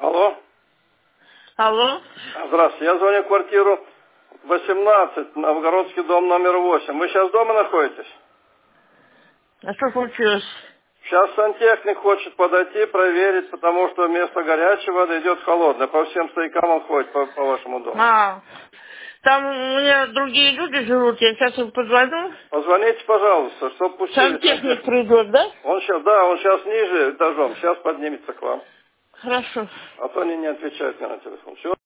Алло. Алло. Здравствуйте. Я звоню в квартиру 18, Новгородский дом номер 8. Вы сейчас дома находитесь? А что случилось? Сейчас сантехник хочет подойти, проверить, потому что вместо горячей воды идет холодная. По всем стоякам он ходит по вашему дому. Там у меня другие люди живут, я сейчас им позвоню. Позвоните, пожалуйста, чтобы пустили Сантехник придет, да? Он сейчас ниже этажом, сейчас поднимется к вам. Хорошо. А то они не отвечают мне на телефон. Всё.